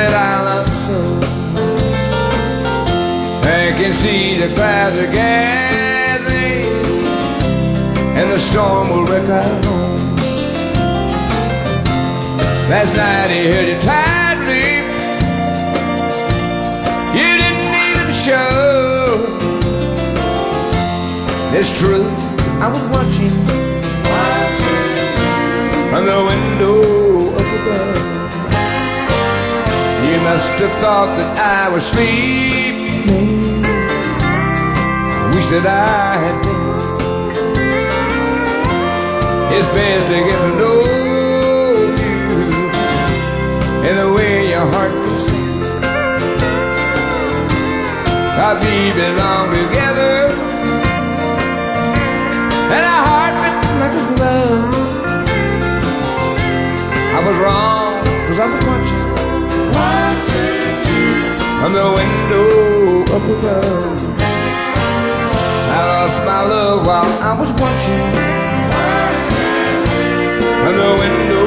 that I love so. I can see the clouds are gathering, and the storm will wreck our home. Last night he heard you tide leap. You didn't even show. It's true, I was watching from the window up above. You must have thought that I was sleeping. Wish that I had been. It's best to get to know you in the way your heart can sing. We belong together, and our heart beat like a glove. I was wrong, 'cause I was watching you from the window up above. I lost my love while I was watching from the window